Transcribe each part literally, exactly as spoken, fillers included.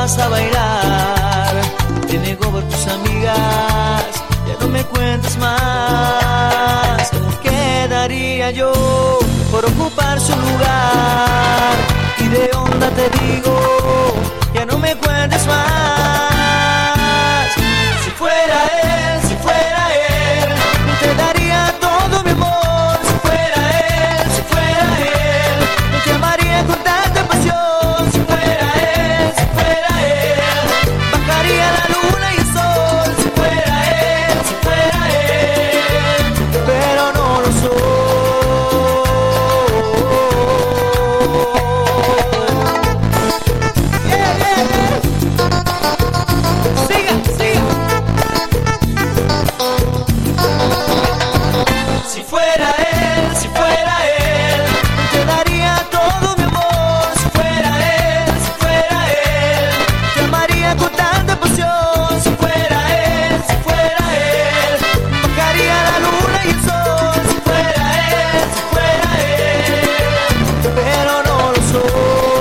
vas a bailar. Te negó por tus amigas, ya no me cuentes más. ¿Qué daría yo por ocupar su lugar? Y de onda te digo, ya no me cuentes más. Si fuera él, si fuera él, te daría todo mi amor. Si fuera él, si fuera él, te amaría con tanta pasión. Si fuera él, si fuera él, bajaría la luna y el sol. Si fuera él, si fuera él, pero no lo soy. Yeah, yeah, yeah. Siga, siga. Si fuera él, si fuera él, te daría todo mi amor. Si fuera él, si fuera él, te amaría con tanta pasión. Si fuera él, si fuera él, bajaría la luna y el sol. Si fuera él, si fuera él, pero no lo soy.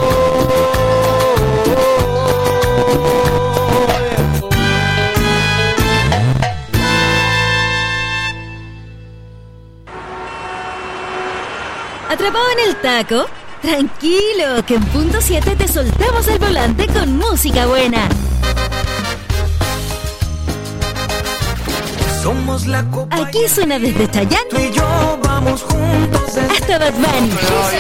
¿Atrapado en el taco? Tranquilo, que en punto siete te soltamos el volante con música buena. Somos la copa. Aquí suena desde Chayanne Tú y yo vamos juntos desde- hasta Bad Bunny,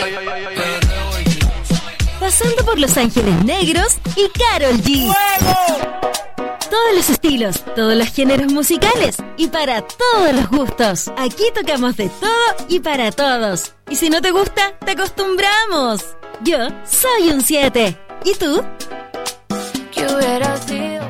pasando por Los Ángeles Negros y Karol G. Todos los estilos, todos los géneros musicales y para todos los gustos. Aquí tocamos de todo y para todos. Y si no te gusta, te acostumbramos. Yo soy un siete. ¿Y tú? ¿Qué hubiera sido?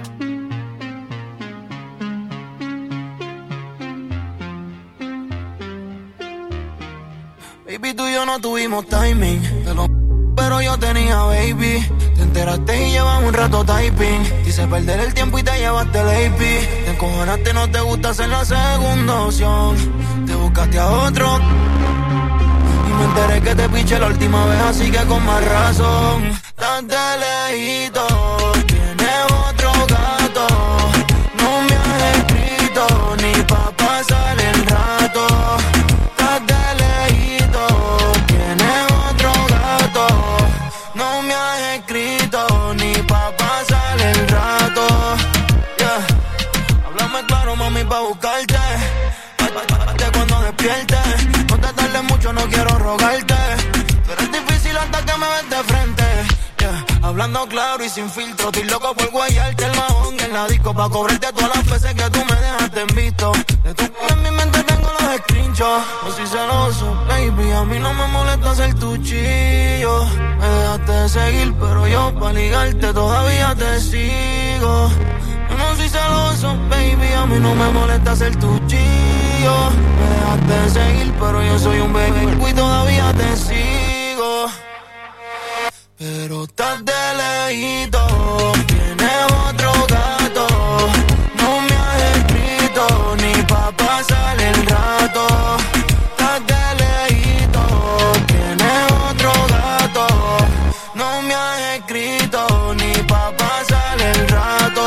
Baby, tú y yo no tuvimos timing, te lo pero yo tenía baby. Te enteraste y llevas un rato typing. Quise perder el tiempo y te llevaste el A P. Te encojonaste, no te gusta ser la segunda opción. Te buscaste a otro y me enteré que te piché la última vez, así que con más razón. Estás de lejito, tienes otro gato. No me has escrito ni pa' pasar el rato. Estás de lejito, tienes otro gato. No me has escrito ni pa' pasar el rato. Yeah. Háblame claro, mami, pa' buscarte. Párate cuando despiertes. No te tardes mucho, no quiero rogarte. Tú eres difícil hasta que me ves de frente. Yeah. Hablando claro y sin filtro. Estoy loco por guayarte el mahón en la disco pa' cobrarte todas las veces que tú me dejaste en visto. De tu culo en mi mente tengo los screenshots. No soy celoso, baby, a mí no me molesta ser tu chillo. Me dejaste de seguir, pero yo pa' ligarte todavía te sigo. Yo no soy celoso, baby, a mí no me molesta ser tu chillo. Me dejaste de seguir, pero yo soy un baby y todavía te sigo. Pero estás de lejito, tienes otro gato. No me has escrito ni pa' pasar el rato. Estás de lejito, tienes otro gato. No me has escrito ni pa' pasar el rato.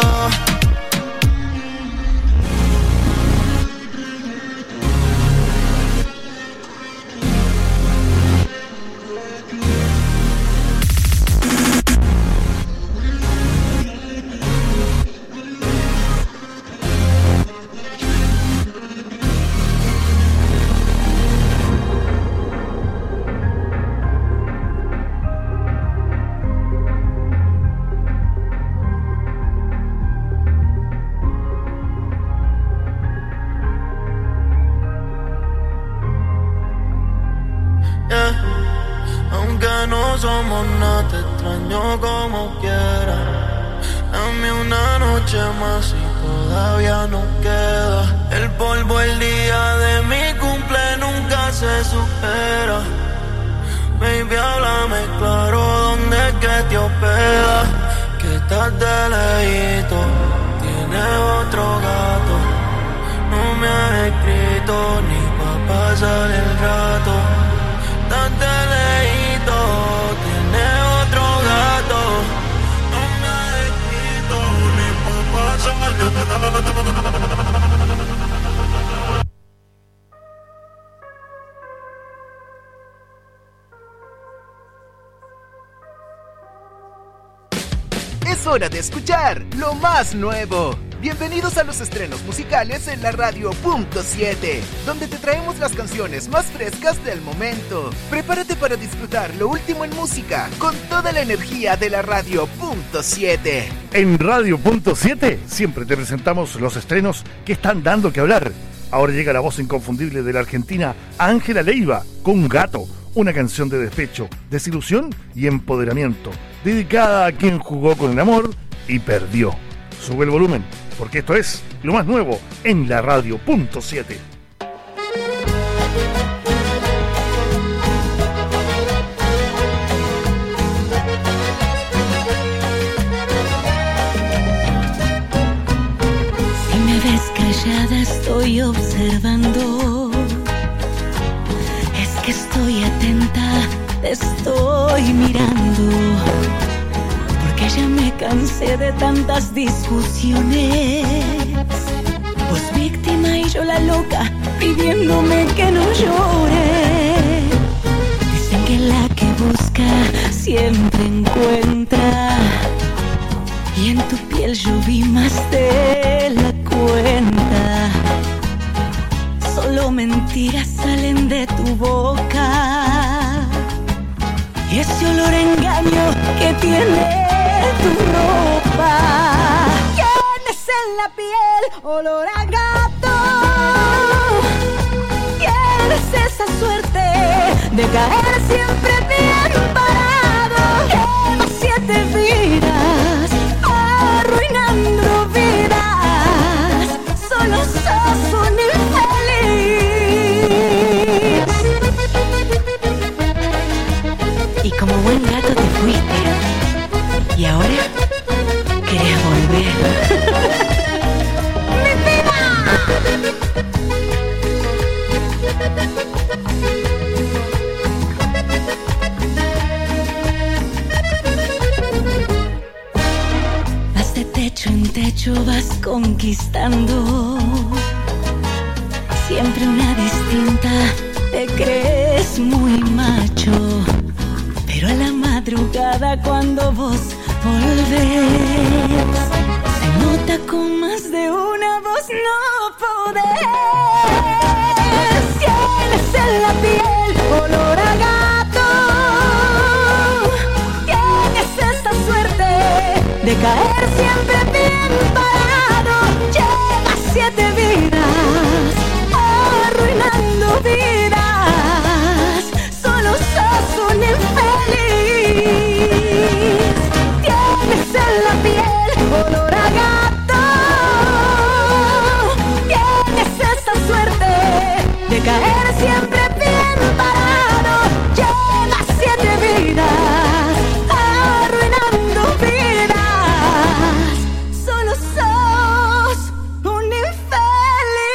Yeah. Aunque no somos nada, te extraño como quiera. Dame una noche más y todavía nos queda. El polvo el día de mi cumple nunca se supera. Baby, háblame claro, ¿dónde es que te hospeda? Que estás de lejito, tienes otro gato. No me has escrito ni pa' pasar el rato. Estás de lejito, tienes otro gato. No me has escrito. Es hora de escuchar lo más nuevo. Bienvenidos a los estrenos musicales en la Radio Punto siete, donde te traemos las canciones más frescas del momento. Prepárate para disfrutar lo último en música con toda la energía de la Radio Punto siete. En Radio Punto siete siempre te presentamos los estrenos que están dando que hablar. Ahora llega la voz inconfundible de la argentina Ángela Leiva con Gato, una canción de despecho, desilusión y empoderamiento, dedicada a quien jugó con el amor y perdió. Sube el volumen, porque esto es lo más nuevo en la Radio Punto siete. Si me ves callada estoy observando. Es que estoy atenta, te estoy mirando. Porque ya me cansé de tantas discusiones. Vos víctima y yo la loca, pidiéndome que no llore. Dicen que la que busca siempre encuentra. Y en tu piel yo vi más de la cuenta. Solo mentiras salen de tu boca. Y ese olor a engaño que tiene tu ropa. Tienes en la piel olor a gato. Tienes esa suerte de caer siempre bien parado. Llevas siete vidas arruinando vidas. Solo sos un infeliz. Y como buen gato te fuiste. Y ahora querés volver. ¡Mi vida! Vas de techo en techo, vas conquistando. Siempre una distinta, te crees muy macho. Pero a la madrugada cuando vos volvés, se nota con más de una voz no podés. Tienes en la piel olor a gato. Tienes esta suerte de caer siempre bien parado. Llevas siete vidas arruinando vidas. Solo sos un infeliz. Tienes en la piel olor a gato. Tienes esta suerte de caer siempre bien parado. Llevas siete vidas arruinando vidas. Solo sos un infeliz.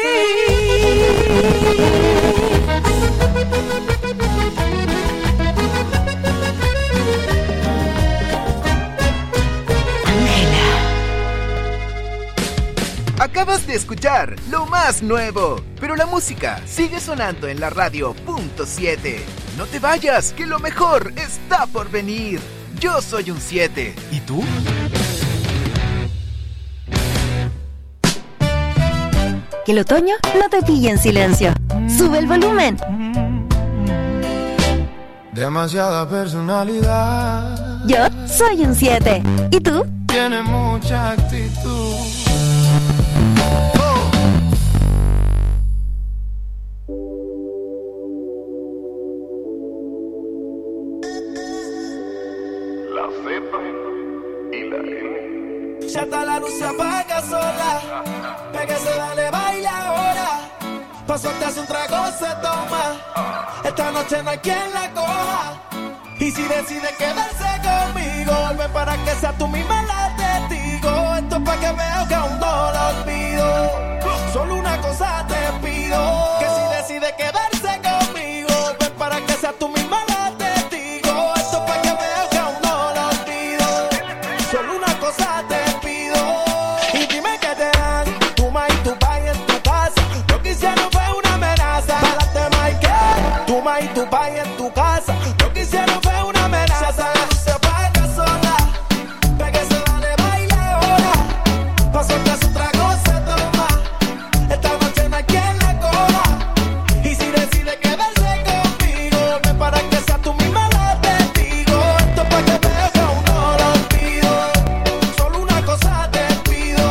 Acabas de escuchar lo más nuevo, pero la música sigue sonando en la Radio Punto siete. No te vayas, que lo mejor está por venir. Yo soy un siete. ¿Y tú? Que el otoño no te pille en silencio. Sube el volumen. Demasiada personalidad. Yo soy un siete. ¿Y tú? Tiene mucha actitud. La Z y la N. Ya está la luz, se apaga sola. Pégase, dale, baila ahora. Paso, te hace un trago, se toma. Esta noche no hay quien la coja. Y si decide quedarse conmigo, ven para que sea tú misma la testigo. Esto es pa' que veas que aún no lo olvido. Solo una cosa te pido, que si decide quedarse conmigo, ven para que sea tú misma la testigo. Esto es pa' que veas que aún no lo olvido. Solo una cosa te pido. Y dime tu país en tu casa. Lo que hicieron fue una amenaza. Se apaga sola, pégase, dale, baila ahora. Pa' soltar su trago se toma. Esta noche no hay quien la coja. Y si decide quedarse conmigo, ven para que sea tú misma la testigo. Esto es pa' que veas que aún no lo olvido. Solo una cosa te pido.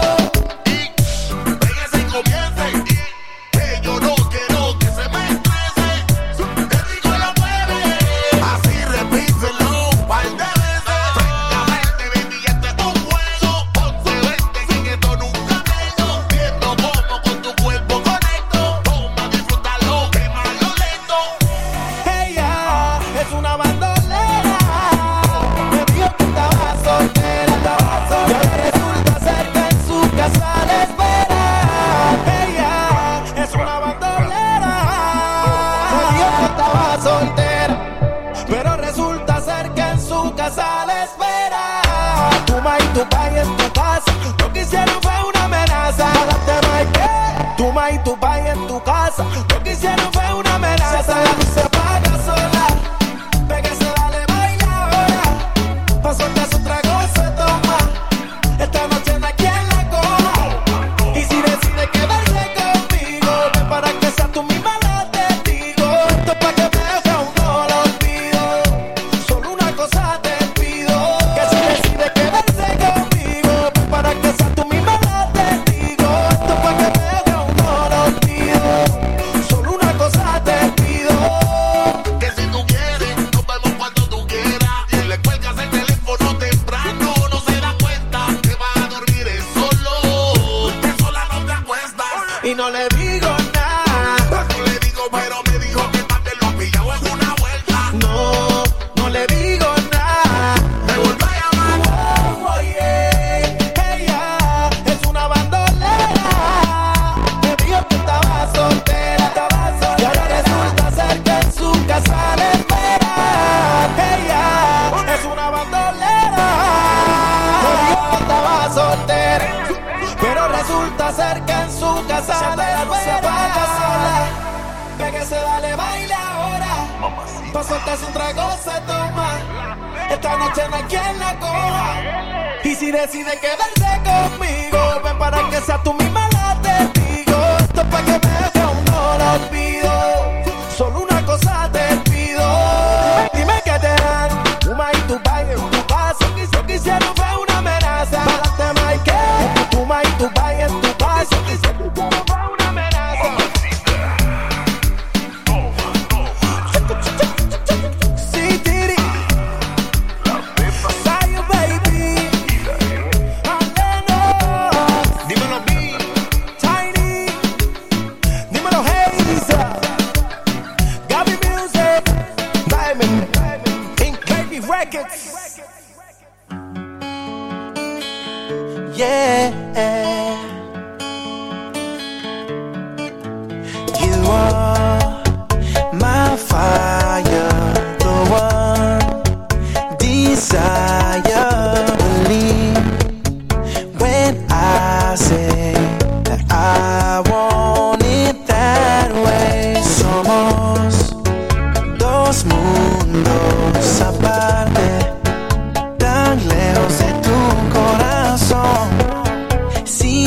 Y pégase y comience. Y que yo no quiero que se me estrese. Te digo lo mueve. Así repítelo un par de veces. Francamente, baby, este es un juego. Ponte veinte y en esto nunca tengo. Viendo cómo con tu cuerpo conecto. Toma, disfrútalo, quémalo lento. Ella es una bandolera. Me dijo que estaba soltera. Y ahora resulta ser que en su casa la espera. Ella es una bandolera. Me dijo que estaba soltera. Pero resulta ser que en su casa la espera. Tu ma y tu pa y en tu casa. Lo que hicieron fue una amenaza. Date más que tu ma y tu pa y en tu casa. Lo que hicieron fue una amenaza. La luz se apaga sola. Pégase, dale, baila ahora. Pa' soltar su trago se toma. Esta noche no hay quien la coja. Y si decide quedarse conmigo, ven para que sea tú misma la testigo. Esto es pa' que veas que aún no lo olvido. Solo una cosa te pido. Que si decide quedarse conmigo, ven para que sea tú misma la testigo. Esto es pa' que veas que aún no lo olvido. Solo una cosa te pido. Que si tú quieres, nos vemos cuando tú quieras. Y le cuelgas el teléfono temprano. No se da cuenta que va a dormir él solo. Que sola no te acuestas. Y no le digo nada. No le digo, pero me dijo que también lo ha pillado en una vuelta. No, no le digo nada. Me vuelve a llamar. Oh, oye, ella es una bandolera. Me dijo que estaba soltera. Y ahora resulta ser que en su casa la espera. Ella es una bandolera. Me dijo que estaba soltera. Pero resulta ser que en su casa la espera. Pégase, dale, baila ahora. Pa' soltarse un trago se toma. Esta noche no hay quien la coja. Y si decide quedarse conmigo, ven para que sea tú misma la testigo. Esto es pa' que veas que aún no lo olvido. Solo una cosa te pido. Dime que te dan. Tu ma y tu pa y en tu casa. Lo que hicieron fue una amenaza. Pa'lante, Mike. Tu ma y tu pa y en tu casa. Lo que hicieron fue una amenaza. Sí, Tiri. Zion, baby. Aleno. Dímelo, B. Tiny. Dímelo, Haze. Gaby Music. Diamond. King K B Records. Yeah. You are my fire, the one desire. Believe when I say that I want it that way. Somos dos mundos aparte, tan lejos de tu corazón. Si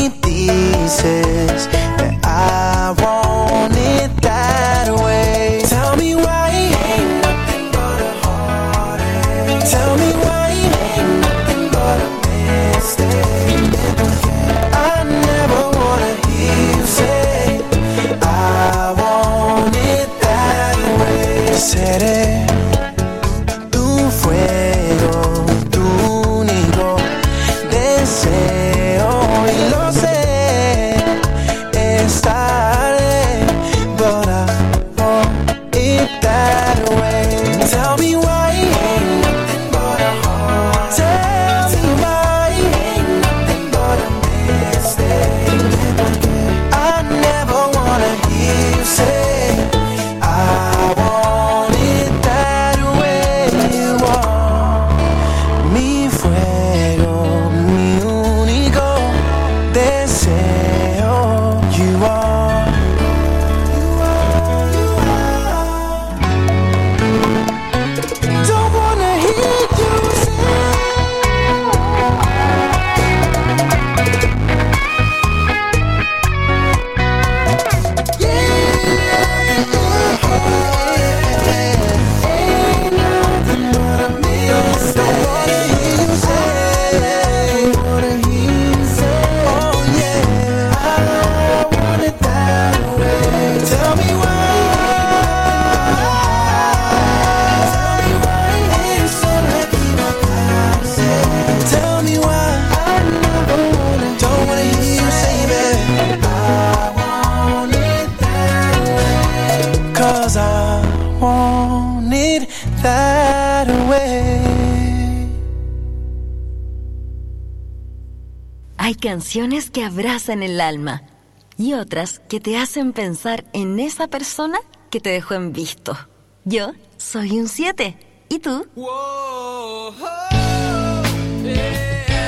Hay canciones que abrazan el alma y otras que te hacen pensar en esa persona que te dejó en visto. Yo soy un siete. ¿Y tú? Whoa, oh, yeah.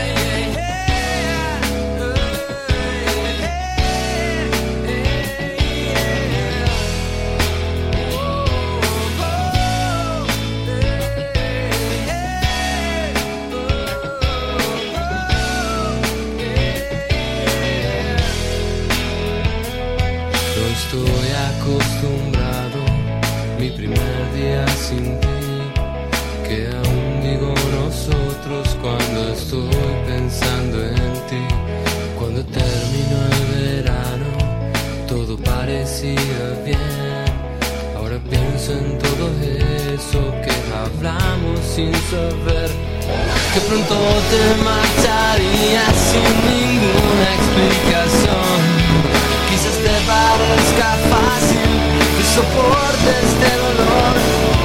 Estoy acostumbrado, mi primer día sin ti, que aún digo nosotros cuando estoy pensando en ti. Cuando terminó el verano, todo parecía bien. Ahora pienso en todo eso que hablamos sin saber que pronto te marcharías sin ninguna explicación. Quizás te parezca fácil que soportes este dolor.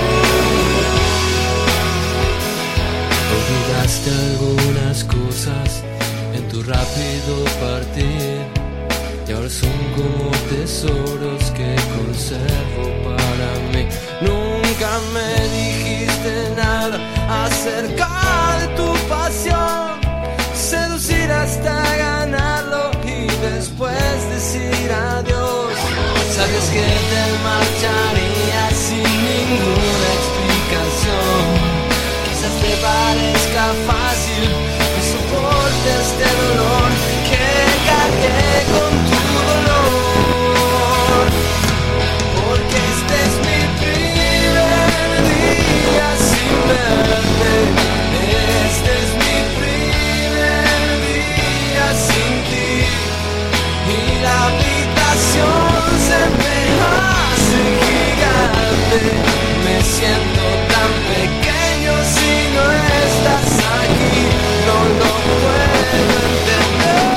Olvidaste algunas cosas en tu rápido partir y ahora son como tesoros que conservo para mí. Nunca me dijiste nada acerca de tu pasión, seducir hasta ganarlo y después decir adiós. Sabes que te marcharías sin ninguna explicación. Quizás te parezca fácil que soporte este dolor, que cargué con tu dolor. Porque este es mi primer día sin verte. Este es mi primer día sin ti. Y la habitación se me hace gigante. Me siento tan pequeño si no estás aquí. No lo puedo entender.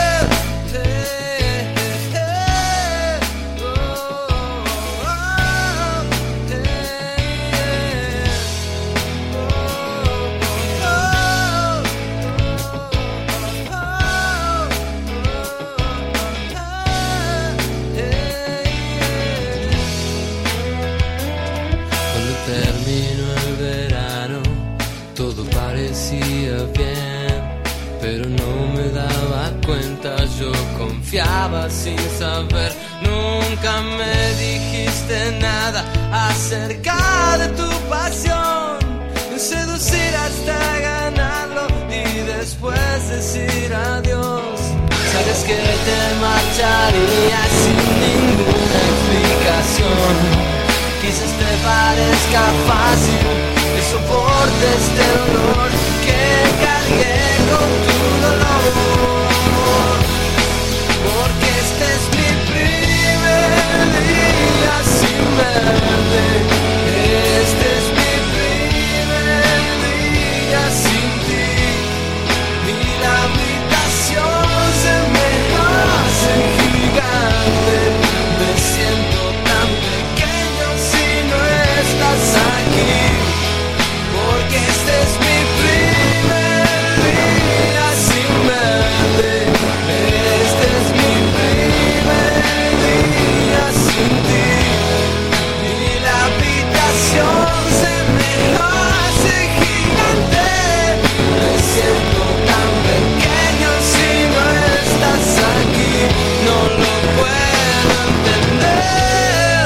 Bien, pero no me daba cuenta, yo confiaba sin saber. Nunca me dijiste nada acerca de tu pasión, seducir hasta ganarlo y después decir adiós. Sabes que te marcharías sin ninguna explicación. Quizás te parezca fácil que soporte este dolor, que cargué con tu dolor. Porque este es mi primer día sin verte. Este es mi primer día sin ti. Y la habitación se me hace gigante. Me siento tan pequeño si no estás aquí. Porque este es mi primer día sin verte. Este es mi primer día sin ti. Y la habitación se me hace gigante. Me siento tan pequeño si no estás aquí. No lo puedo entender.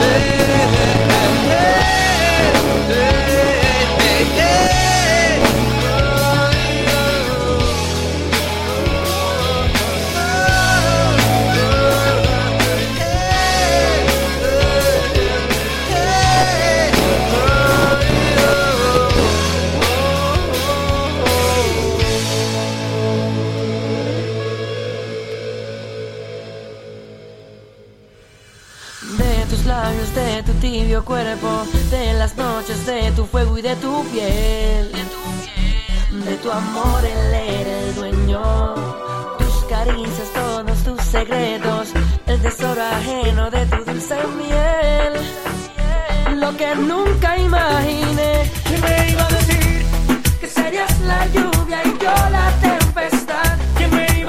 De tus labios, de tu tibio cuerpo, de las noches, de tu fuego y de tu piel, de tu amor él era el dueño, tus caricias, todos tus secretos, el tesoro ajeno de tu dulce miel. Lo que nunca imaginé, que me iba a decir que serías la lluvia y yo la tempestad, que me iba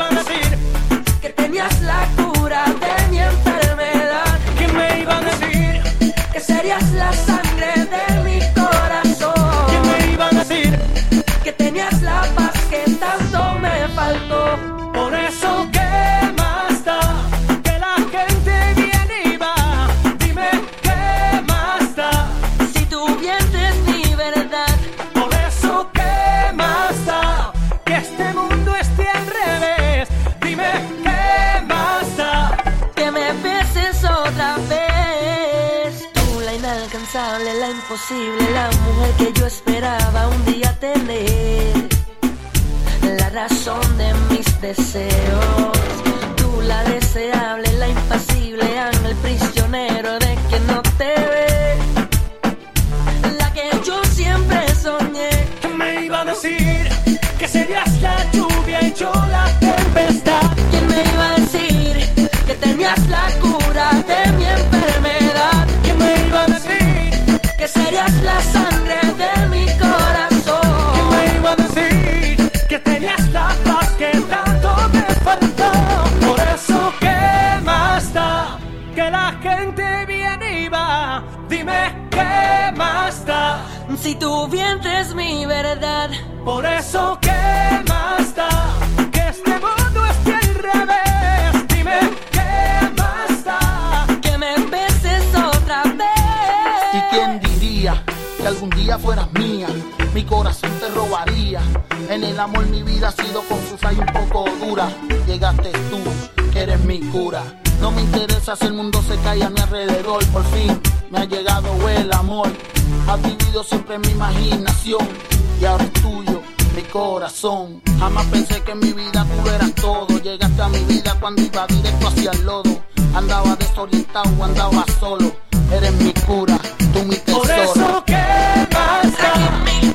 faltó. Por eso, ¿qué más da? Que la gente viene y va. Dime, ¿qué más da? Si tu vientre es mi verdad. Por eso, ¿qué más da? Que este mundo esté al revés. Dime, ¿qué más da? Que me beses otra vez. Tú, la inalcanzable, la imposible, la mujer que yo esperaba un día tener. La razón de mis deseos. Tú, la deseable, la impasible, ángel prisionero de que no te ve. La que yo siempre soñé. ¿Qué me iba a decir? Que serías la lluvia y yo la tempestad. ¿Quién me iba a decir que tenías la cura de mi enfermedad? ¿Quién me iba a decir? Que serías la sangre de mi corazón. ¿Quién me iba a decir? Que tenías la paz que tanto me faltó. Por eso, ¿qué más da? Que la gente viene y va. Dime, ¿qué más da? Si tu vientre es mi verdad. Por eso, ¿qué más da? Que este mundo esté al revés. Dime, ¿qué más da? Que me beses otra vez. ¿Y quién diría que algún día fueras mía? Mi corazón te robaría. En el amor mi vida ha sido confusa y un poco dura. Llegaste tú, que eres mi cura. No me interesa si el mundo se cae a mi alrededor. Por fin me ha llegado el amor. Has vivido siempre en mi imaginación y ahora es tuyo mi corazón. Jamás pensé que en mi vida tú eras todo. Llegaste a mi vida cuando iba directo hacia el lodo. Andaba desorientado, andaba solo. Eres mi cura, tú mi tesoro. Por eso, ¿qué más da? Dime,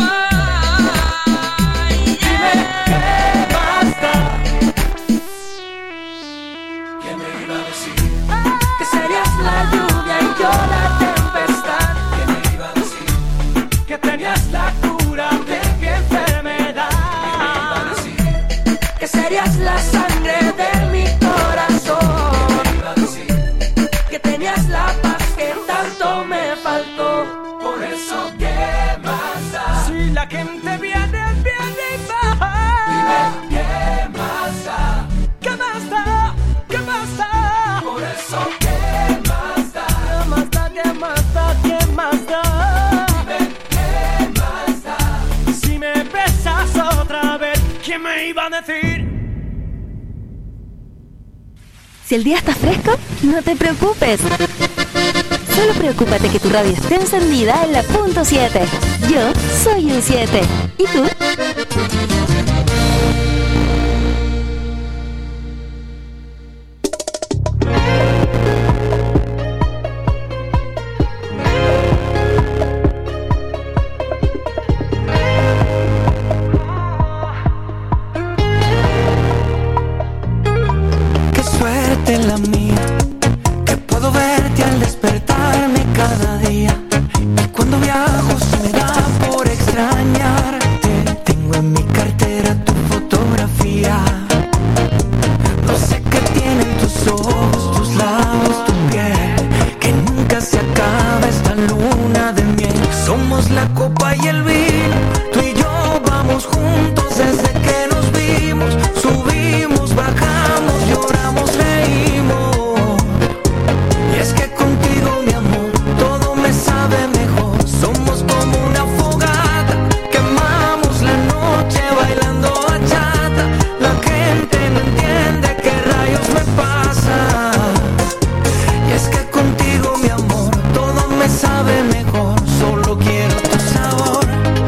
¿qué más da? ¿Quién me iba a decir? Que serías la lluvia y yo la tempestad. ¿Quién me iba a decir? Que tenías la cura de mi enfermedad. ¿Quién me iba a decir? Que serías la sangre de mi corazón. ¿Quién me iba a decir? Que tenías la paz que tanto me faltó. Por eso, ¿qué más da? Si la gente viene, viene y va. Dime, ¿qué más da? ¿Qué más da? ¿Qué más da? Por eso, ¿qué más da? ¿Qué más da? ¿Qué más da? ¿Qué más da? Dime, ¿qué más da? Si me besas otra vez, ¿quién me iba a decir? Si el día está fresco, no te preocupes. Solo preocúpate que tu radio esté encendida en la punto siete. Yo soy el siete. ¿Y tú? Qué suerte la mía, que puedo verte al despertarme cada día. Y cuando viajo se me da por extrañarte. Tengo en mi cartera tu fotografía. No sé qué tienen tus ojos, tus labios, tu piel, que nunca se acaba esta luna de miel. Somos la copa y el vino, tú y yo vamos juntos desde que nos vimos. Subimos, bajamos, lloramos, reímos. Y es que contigo, mi amor, todo me sabe mejor. Somos como una fogata, quemamos la noche bailando bachata. La gente no entiende qué rayos me pasa. Y es que contigo, mi amor, todo me sabe mejor. Solo quiero tu sabor.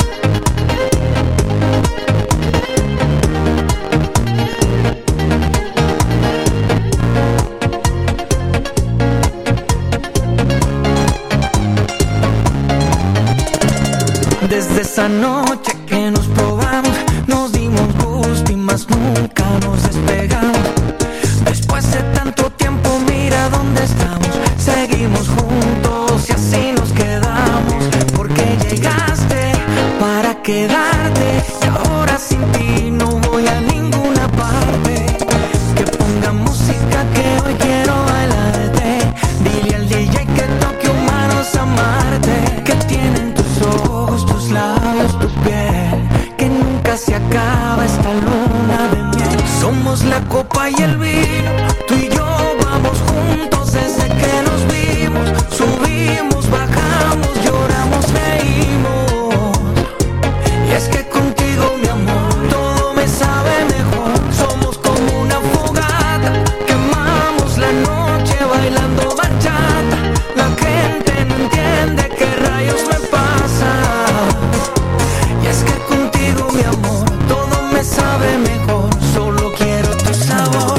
Desde esa noche que nos probamos, nos dimos gusto y más nunca nos despegamos. Después de tanto tiempo, mira dónde estamos. Seguimos juntos y así nos quedamos. Porque llegaste para quedarte y ahora sin ti no voy a ninguna parte. Que ponga música que hoy quiero bailarte. Dile al D J que toque humanos amarte. Que tienen tus ojos, tus labios, tu piel, que nunca se acaba brindaba esta luna de miel. Somos la copa y el vino, tú y yo vamos juntos desde que nos vimos. Subimos, bajamos, lloramos, reímos. Y es que contigo, mi amor, todo me sabe mejor. Somos como una fogata, quemamos la noche bailando bachata. La gente no entiende qué rayos me pasa. Y es que contigo, mi amor, todo me sabe mejor. Solo quiero tu sabor.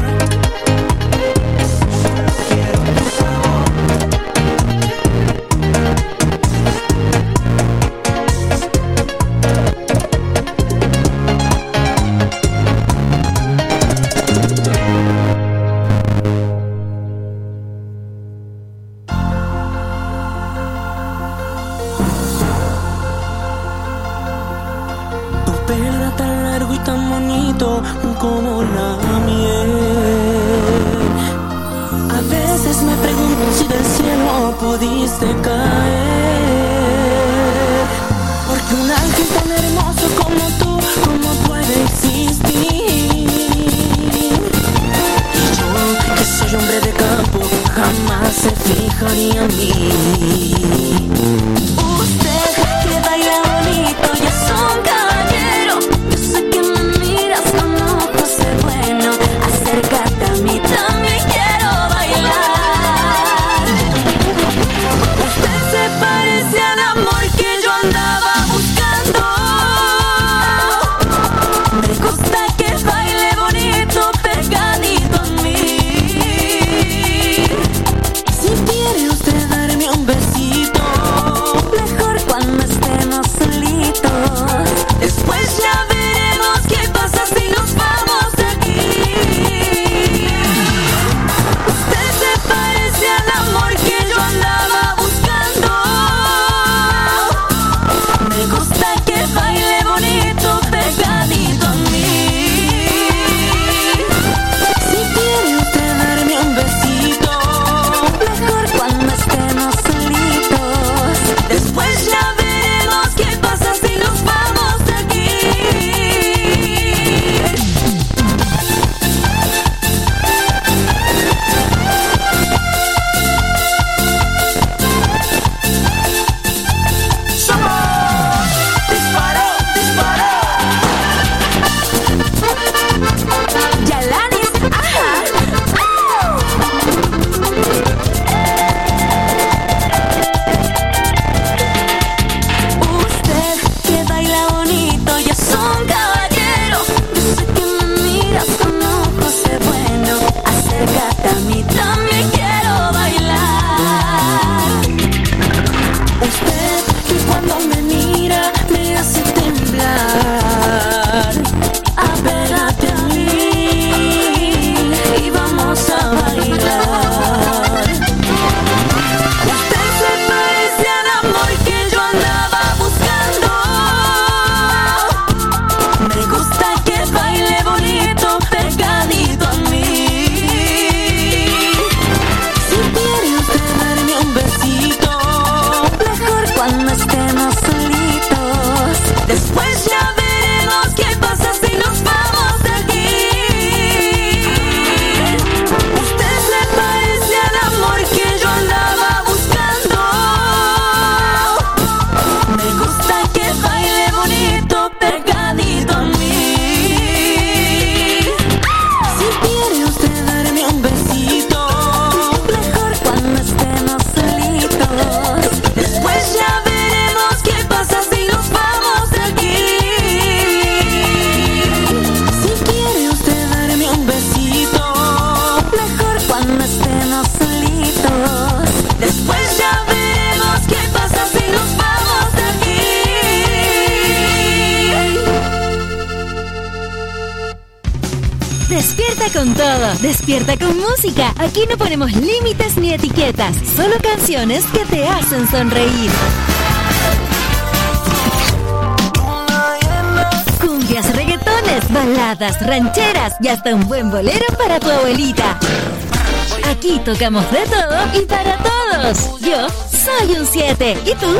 Solo quiero tu sabor. Tu pelo tan largo y tan bonito como la miel. A veces me pregunto si del cielo pudiste caer. Porque un ángel tan hermoso como tú, ¿cómo puede existir? Y yo, que soy hombre de campo, jamás se fijaría en mí. Usted que baila bonito y es un caballero. Yo sé que me miras con ojos de bueno. Acércate a mí, también quiero bailar. Usted se parece al amor que yo andaba buscando. Me gusta que baile bonito pegadito a mí. Si quiere usted darme un besito, mejor cuando estemos solitos. Después ya veremos qué pasa si nos vamos de aquí. Usted se parece al amor que yo andaba buscando. Me gusta que baile bonito pegadito a mí. Si quiere usted darme un besito, mejor cuando estemos solitos. Después ya veremos qué pasa si nos vamos de aquí. ¡Disparo, disparo! Yalanis, ajá. Usted que baila bonito y es un caballero. Yo sé que me miras con ojos de bueno. Acércate a mí, también quiero bailar. Usted que cuando me mira me hace temblar. Apégate a mí y vamos a bailar. Usted se parece al amor que yo andaba buscando. Me gusta que baile bonito pegadito a mí. Si quiere usted darme un besito, mejor cuando estemos solitos. Después ya veremos qué pasa si nos vamos de aquí. Usted se parece al amor que yo andaba buscando. Me gusta que baile bonito pegadito a mí. Si quiere usted darme un besito, mejor cuando estemos solitos. Después ya veremos qué pasa si nos vamos de aquí. Si quiere usted darme un besito, mejor cuando estemos solitos. Después ya veremos qué pasa si nos vamos de aquí. Despierta con todo, despierta con música. Aquí no ponemos límites ni etiquetas, solo canciones que te hacen sonreír. Cumbias, reggaetones, baladas, rancheras y hasta un buen bolero para tu abuelita. Aquí tocamos de todo y para todos. Yo soy un siete. ¿Y tú?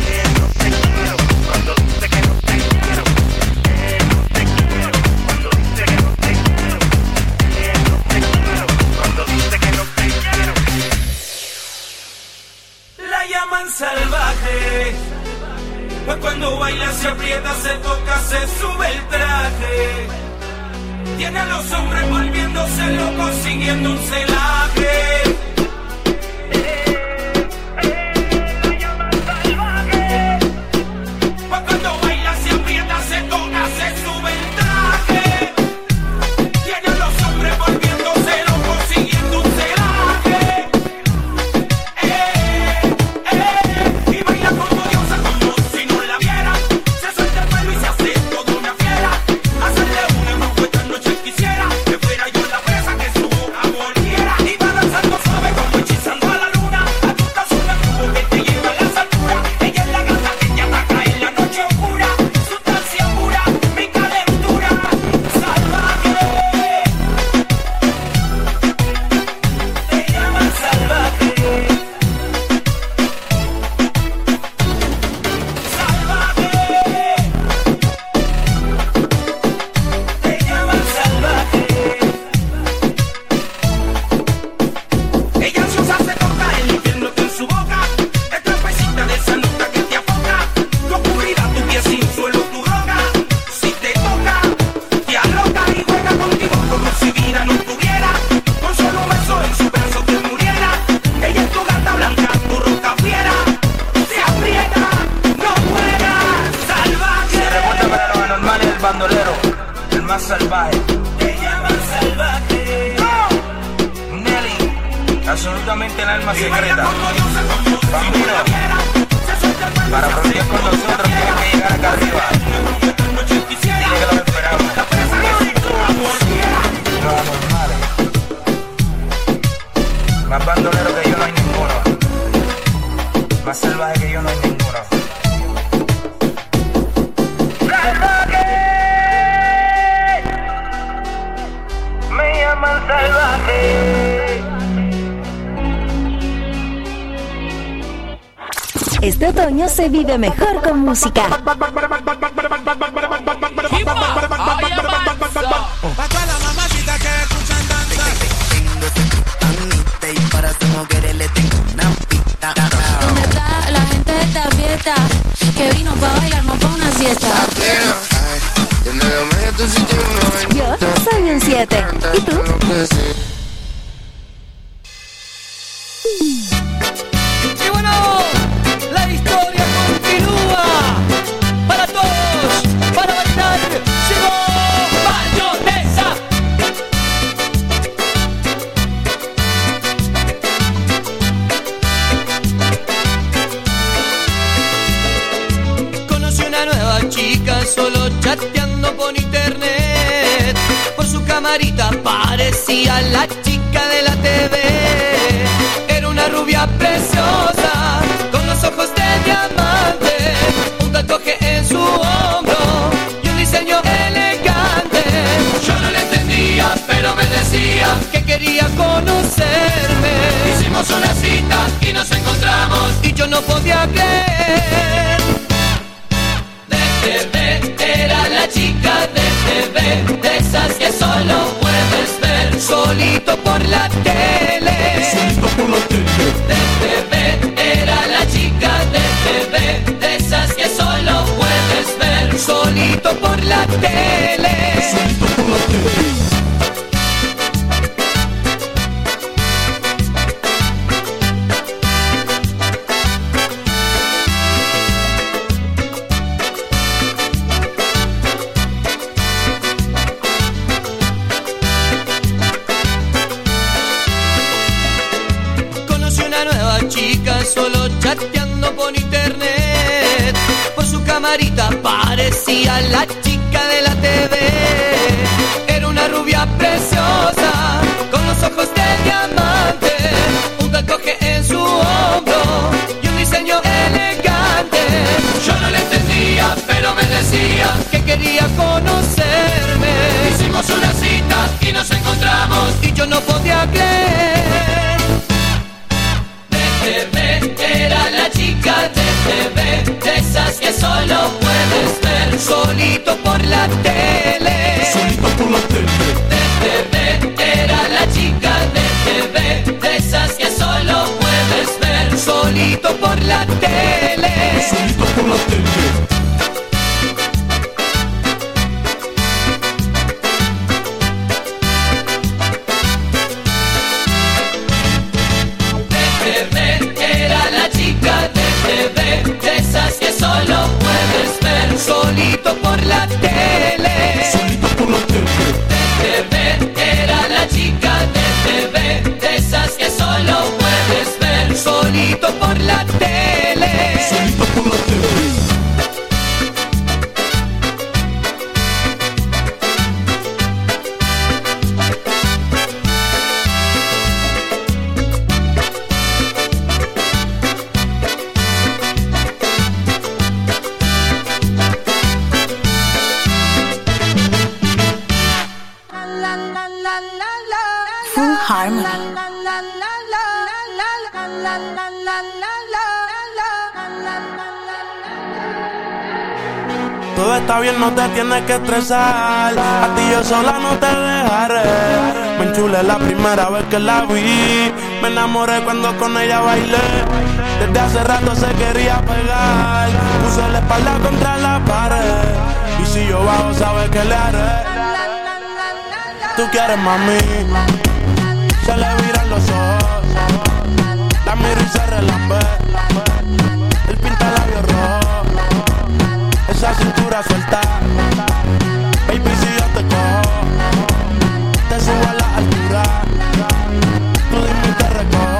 Salvaje, cuando baila se aprieta, se toca, se sube el traje. Tiene a los hombres volviéndose locos, siguiendo un celaje. La llaman salvaje, cuando baila se aprieta, se toca, se sube el traje. Tiene a los hombres volviéndose locos, siguiendo un celaje. Quisiera que fuera yo la presa que su boca volviera y va danzando suave. absolutamente el alma secreta. Bambino, para frontear con nosotros tienes que llegar acá arriba. Dile que los esperamos. Los anormales. Más bandolero que yo no hay ninguno. Más salvaje que yo no hay ninguno. ¡Salvaje! Me llaman salvaje. Este otoño se vive mejor con música. ¿Dónde está la gente de esta fiesta? Que vino pa' bailar, no pa' una siesta. Yo soy un siete. ¿Y tú? Y bueno, la historia continúa. Para todos, para bailar, llegó Mayonesa. Conocí una nueva chica solo chateando por internet. Por su camarita parecía la chica de la T V. Era una rubia preciosa, con los ojos de diamante, un tatuaje en su hombro y un diseño elegante. Yo no le entendía, pero me decía que quería conocerme. Hicimos una cita y nos encontramos y yo no podía creer. De T V, era la chica de T V, de esas que solo puedes ver solito por la tele. Solito por la tele. De T V, era la chica de T V, de esas que solo puedes ver solito por la tele. Solito por la tele. Chica solo chateando por internet. Por su camarita parecía la chica de la T V. Era una rubia preciosa, con los ojos de diamante, un tatuaje en su hombro y un diseño elegante. Yo no le entendía, pero me decía que quería conocerme. Hicimos una cita y nos encontramos y yo no podía creer. T V, era la chica de T V, de esas que solo puedes ver solito por la tele. Solito por la tele. De T V, era la chica de T V, de esas que solo puedes ver solito por la tele. Solito por la tele. De esas que solo puedes ver solito por la tele. Solito por la tele. De T V, era la chica de T V, de esas que solo puedes ver solito por la tele. Solito por la tele. Todo está bien, no te tienes que estresar. A ti yo sola no te dejaré. Me enchulé la primera vez que la vi. Me enamoré cuando con ella bailé. Desde hace rato se quería pegar. Puse la espalda contra la pared. Y si yo bajo, sabes que le haré. Tú quieres, mami. Se le viran los ojos. La miro y se relambe. El pinta labios rojo. Esa cintura suelta. Baby, si yo te cojo, te subo a la altura. Tú dime y te recojo.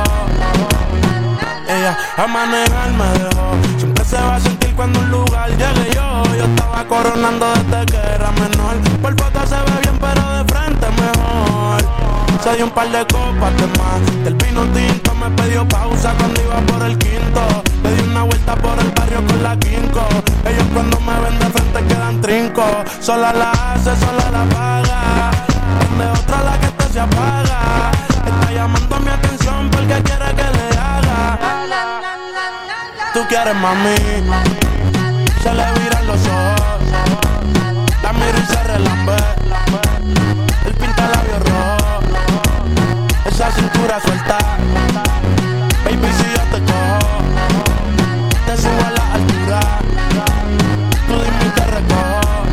a manejar me dejó. Siempre se va a sentir cuando un lugar llegue yo. Yo estaba coronando desde que era menor. Por foto se ve bien pero de frente mejor. Se dio un par de copas de más. Del vino tinto me pidió pausa cuando iba por el quinto. Le di una vuelta por el barrio con la quinco. Ellos cuando me ven de frente quedan trinco. Sola la hace, sola la paga. De otra la que esto se apaga. Está llamando mi atención porque quiere que le haga. Tú quieres, mami. Se le viran los ojos. La miro y se relambe. El pinta labios rojo. Esa cintura suelta. Baby, si yo te cojo, te subo a la altura. Tú dime y te recojo.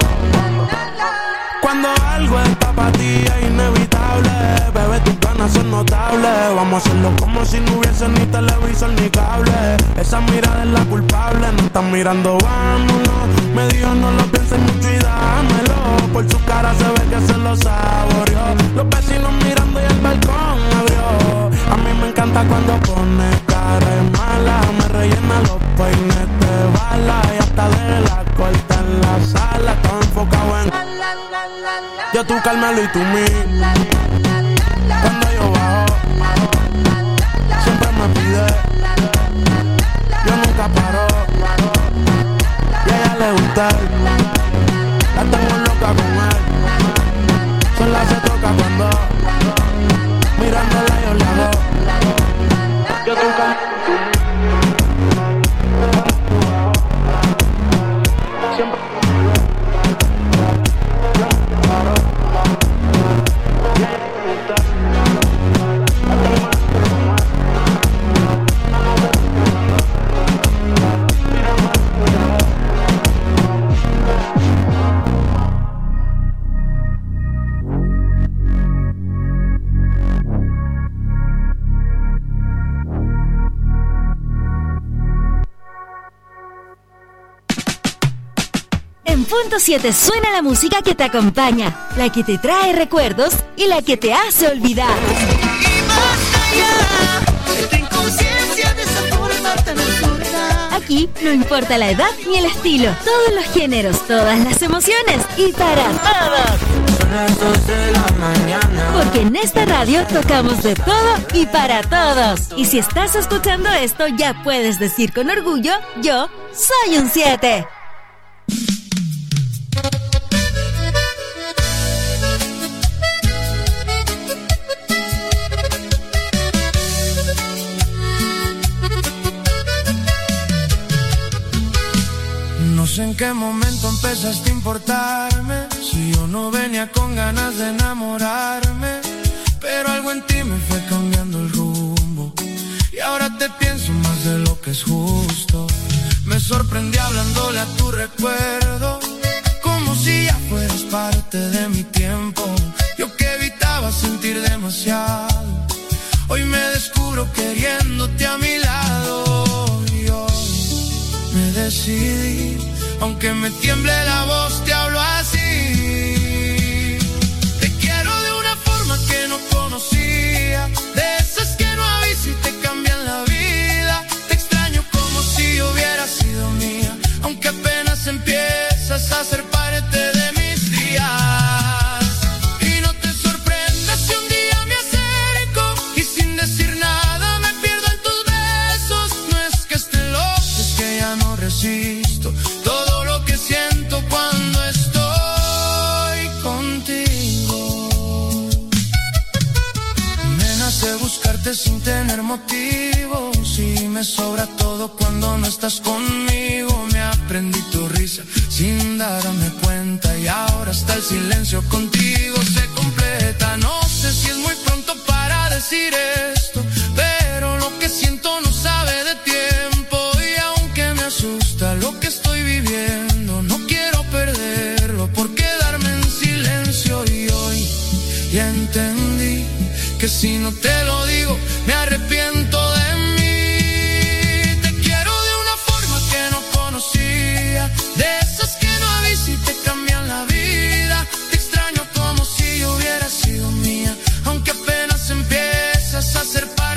Cuando algo está para ti es inevitable, bebé, tus ganas son notables. Vamos a hacerlo como si no hubiese ni televisor ni cable. Esa mirada es la culpable, no están mirando, vámonos. Me dijo no lo pienses mucho y dámelo. Por su cara se ve que se lo saboreó. Los vecinos mirando y el balcón abrió. A mí me encanta cuando pone cara de mala. Me rellena los peines de bala. Y hasta de la corta en la sala. Todo enfocado en yo, tú, Carmelo y tú, mí. Cuando yo bajo, siempre me pide. Yo nunca paro. Y a ella le gusta. La tengo loca con él. Sola se toca cuando mirándola yo le hago. Yo, tú, Carmelo y tú, mí. Siempre Punto siete suena la música que te acompaña, la que te trae recuerdos y la que te hace olvidar. Y más allá de tu inconsciencia de esa forma tan absurda. Aquí no importa la edad ni el estilo, todos los géneros, todas las emociones y para todos. Son las dos de la mañana. Porque en esta radio tocamos de todo y para todos. Y si estás escuchando esto, ya puedes decir con orgullo, yo soy un siete. No sé en qué momento empezaste a importarme, si yo no venía con ganas de enamorarme, pero algo en ti me fue cambiando el rumbo, y ahora te pienso más de lo que es justo. Me sorprendí hablándole a tu recuerdo, como si ya fueras parte de mi tiempo. Yo que evitaba sentir demasiado, hoy me descubro queriéndote a mi lado, y hoy me decidí. Aunque me tiemble la voz, te hablo así. Te quiero de una forma que no conocía, de esas que no aviso y te cambian la vida. Te extraño como si hubiera sido mía, aunque apenas empiezas a ser parte de mis días. Y no te sorprendas si un día me acerco y sin decir nada me pierdo en tus besos. No es que esté loco, es que ya no resisto todo lo que siento cuando estoy contigo. Me nace buscarte sin tener motivos, y me sobra todo cuando no estás conmigo. Me aprendí tu risa sin darme cuenta, y ahora hasta el silencio contigo se completa. No sé si es muy pronto para decir esto, pero lo que siento no sabe de tiempo, y aunque me asusta lo que estoy viviendo, no quiero perderlo por quedarme en silencio. Y hoy ya entendí que si no te lo digo me arrepiento de mí. Te quiero de una forma que no conocía, de esas que no aviso y te cambian la vida. Te extraño como si yo hubiera sido mía, aunque apenas empiezas a ser parte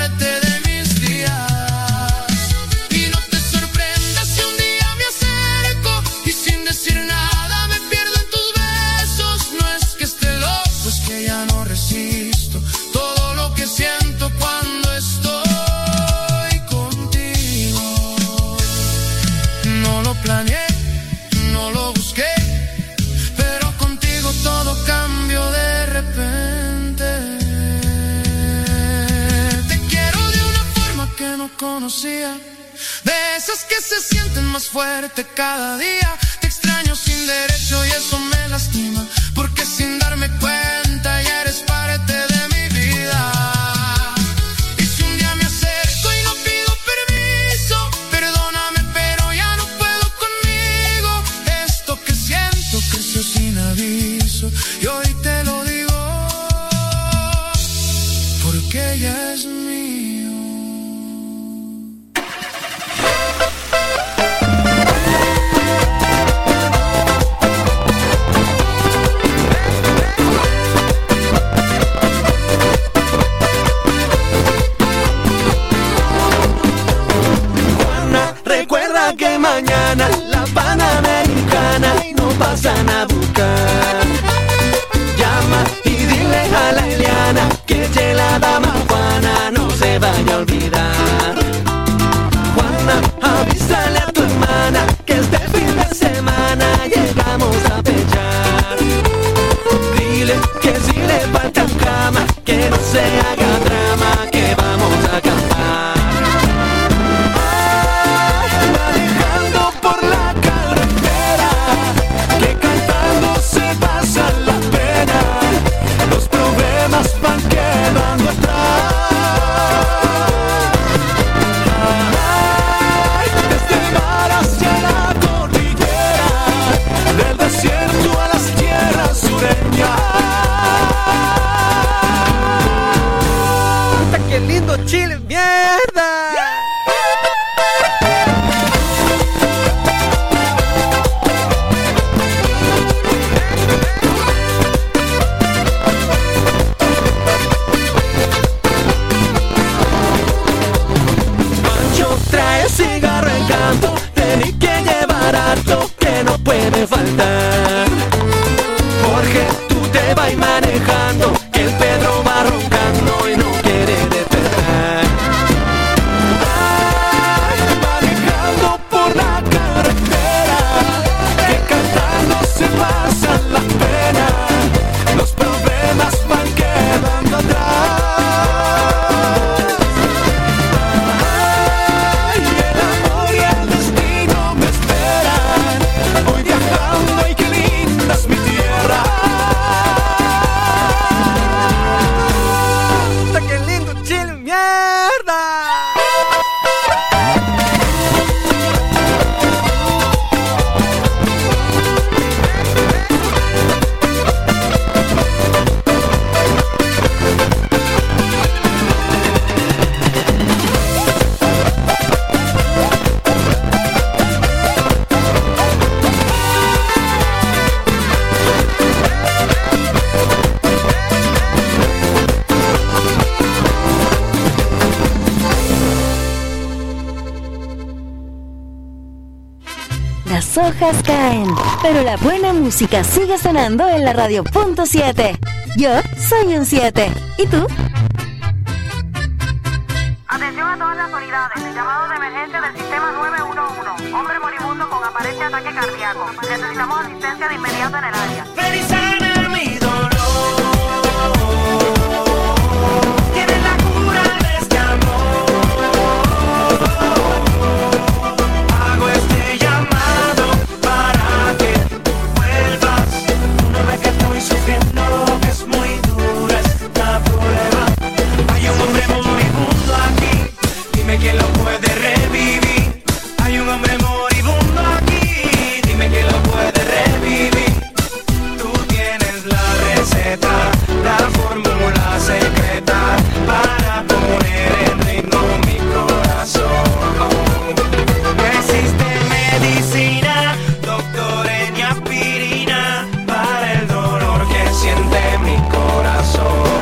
no conocía. De esas que se sienten más fuerte cada día. Te extraño sin derecho y eso me lastima, porque sin darme cuenta ya eres parte de mi vida. Y si un día me acerco y no pido permiso, perdóname pero ya no puedo conmigo. Esto que siento creció sin aviso y hoy te lo digo, porque ella es mío. Que mañana la Panamericana no pasan a buscar. Llama y dile a la Eliana que ye la dama Juana no se vaya a olvidar. Juana, avísale a tu hermana que este fin de semana llegamos a pechar. Dile que si le falta cama, que no se haga drama, que vamos a acampar. Por la carretera, que cantando se pasa la pena, los problemas van quedando atrás. Ay, desde el mar hacia la cordillera, del desierto a las tierras sureñas. ¡Qué lindo Chile, mierda! Cigarro en canto, tenés que llevar harto que no puede faltar. Jorge, tú te vas manejando, que el Pedro va roncando y no quiere despertar. Ay, manejando por la carretera, que cantando se pasan las penas, los problemas van quedando atrás. Ay, qué linda es mi tierra. ¡Qué lindo Chile, mierda! Las hojas caen, pero la buena música sigue sonando en la radio punto siete. Yo soy un siete. ¿Y tú? Atención a todas las unidades. Llamado de emergencia del sistema nueve uno uno. Hombre moribundo con aparente ataque cardíaco. Necesitamos asistencia de inmediato en el área. Ven y sana mi dolor. Tienes la cura de este amor. Hago este llamado para que tú vuelvas. Una vez que estoy sufriendo, que es muy dura esta prueba. Hay un hombre moribundo aquí, dime quién lo puede revivir. Hay un hombre moribundo aquí, dime quién lo puede revivir. Tú tienes la receta, la fórmula secreta para poner en ritmo mi corazón. No existe medicina, doctores ni aspirina para el dolor que siente mi corazón.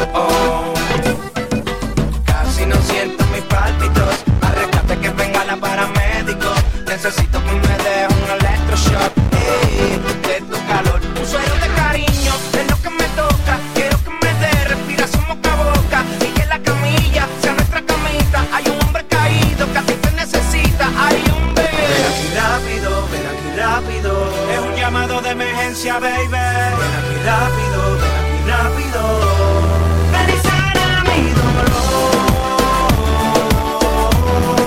Casi no siento mis pálpitos, al rescate que venga la paramédico. Necesito que me dé un electroshock, eh, de tu calor. Un suero de cariño es lo que me toca. Quiero que me dé respiración boca a boca y que la camilla sea nuestra camita. Hay un hombre caído que a ti te necesita. Hay un bebé. Ven aquí rápido, ven aquí rápido. Es un llamado de emergencia, baby. Ven aquí rápido, ven aquí rápido. Ven y sana mi dolor.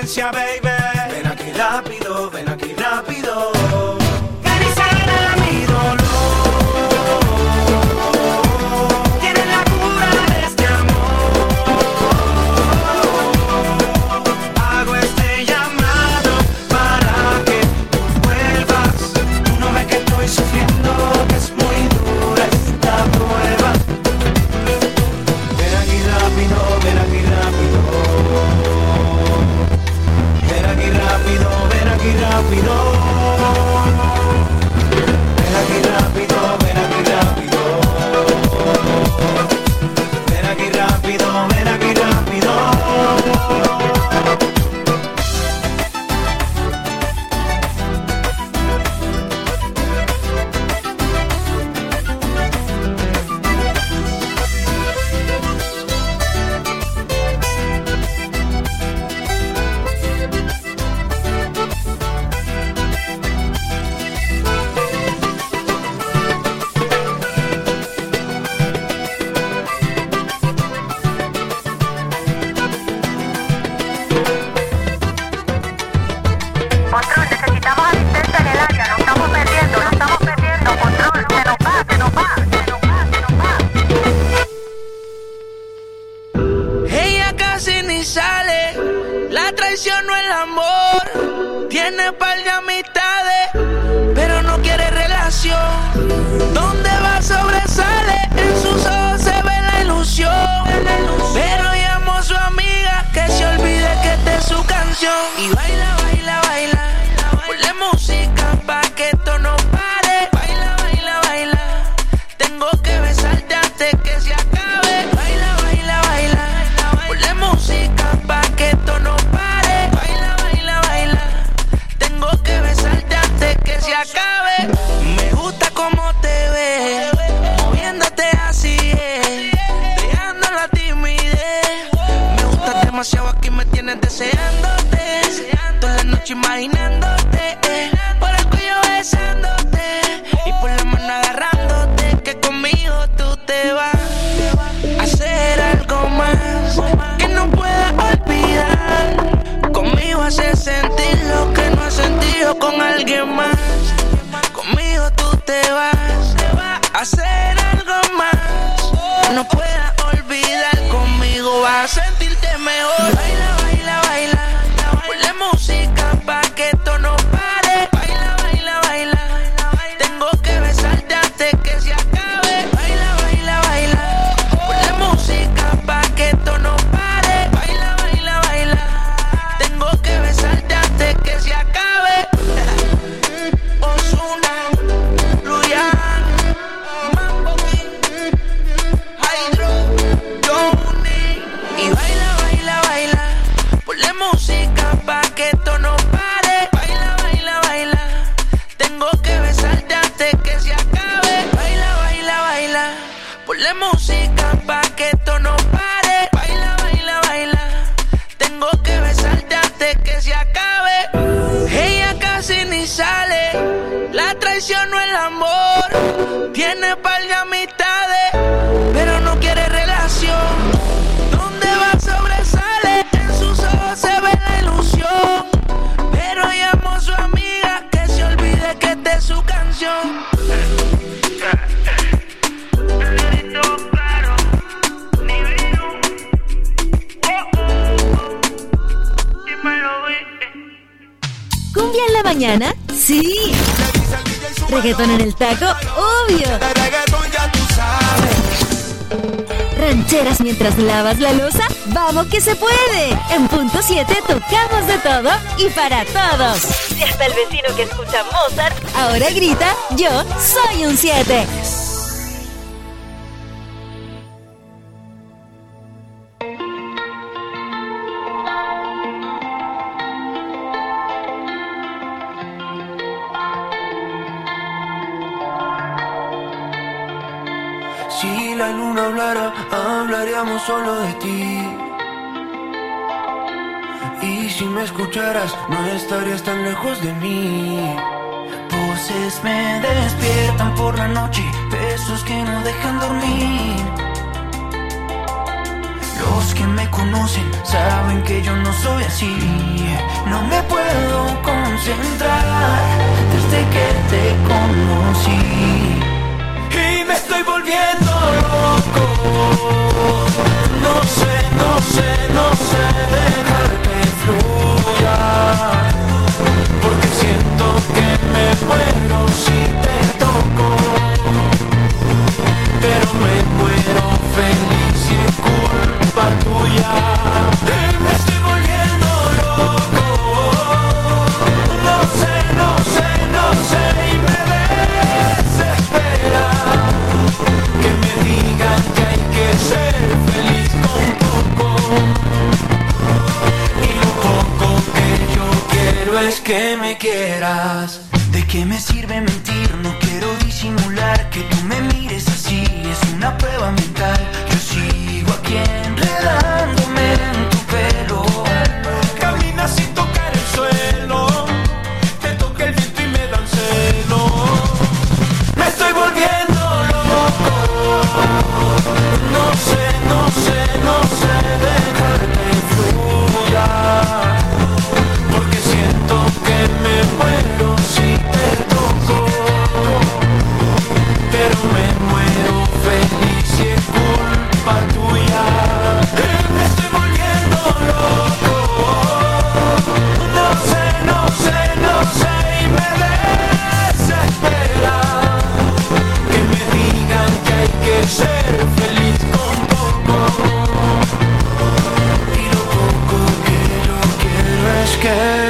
emergencia, baby. Ven aquí rápido, ven aquí rápido. Ven y sana mi dolor. Tienes la cura de este amor. Hago este llamado para que tú vuelvas. Tú no ves que estoy sufriendo, que es muy dura esta prueba. Ven aquí rápido, ven aquí rápido. Ven aquí rápido, ven aquí rápido. Ven aquí rápido, ven aquí rápido. Ven aquí rápido, ven aquí rápido. Control, necesitamos asistencia en el área. Nos estamos perdiendo, nos estamos perdiendo. Control, se nos va, se nos va, se nos va, se nos va. Ella casi ni sale, la traición no el amor. Tiene par de amistades, pero no quiere relación. Donde va sobresale, en sus ojos se ve la ilusión. Pero llamo a su amiga que se olvide que esta es su canción. Y baila, baila, baila, ponle música pa' que esto no pare. Baila, baila, baila, tengo que besarte antes que se acabe. Baila, baila, baila, ponle música pa' que esto no pare. Baila, baila, baila, tengo que besarte antes que se acabe. Me gusta cómo te ves, moviéndote así es, dejando la timidez. Me gustas demasiado, aquí me tienes deseándote, toda la noche imaginándote, eh, por el cuello besándote y por la mano agarrándote, que conmigo tú te vas a hacer algo más que no puedas olvidar. Conmigo haces sentir lo que no has sentido con alguien más. Conmigo tú te vas a hacer algo más, no puedas olvidar. Conmigo vas a sentirte mejor. Baila, baila, baila, ponle música pa' que esto no pare. Baila, baila, baila, tengo que besarte antes que se acabe. Baila, baila, baila, ponle música pa' que esto no pare. Baila, baila, baila, tengo que besarte antes que se acabe. Ozuna, Luyan, Mambo King, Hydro, Johnny. Y baila, baila, baila, ponle música pa' que esto no pare. Baila, baila, baila, tengo que besarte antes que se acabe. Baila, baila, baila, ponle música pa' que esto no pare. Baila, baila, baila, tengo que besarte antes que se acabe. Ella casi ni sale, la traición no el amor. Tiene par de amistades, pero no quiere relación. Donde va sobresale, en sus ojos se ve la ilusión. Pero llamó a su amiga que se olvide que esta es su canción. ¿Cumbia en la mañana? Sí. ¿Reggaetón en el taco? Obvio. ¿Rancheras mientras lavas la loza? ¡Vamos que se puede! En Punto siete tocamos de todo y para todos. Si hasta el vecino que escucha Mozart ahora grita, yo soy un siete. Si la luna hablara, hablaríamos solo de ti. Y si me escucharas, no estarías tan lejos de mí. Voces me despiertan por la noche, besos que no dejan dormir. Los que me conocen saben que yo no soy así. no me puedo concentrar desde que te conocí. Y me estoy volviendo loco. No sé, no sé, no sé dejar que fluya, porque siento que me muero si te toco, pero me muero feliz y es culpa tuya. Y me estoy volviendo loco. No sé, no sé, no sé y me desespera que me digan que hay que ser feliz con poco, y lo poco que yo quiero es que me quieras. ¿De qué me sirve mentir? No quiero disimular que tú me mires así, es una prueba mental. Yo sigo aquí enredándome en tu pelo. Camina sin tocar el suelo, te toca el viento y me dan celo. Me estoy volviendo loco. No sé, no sé, no sé dejar que fluya, porque siento que me muero si te toco, pero me muero feliz y es culpa tuya. Y me estoy volviendo loco. No sé, no sé, no sé y me desespera que me digan que hay que ser feliz con poco, y lo poco que yo quiero es que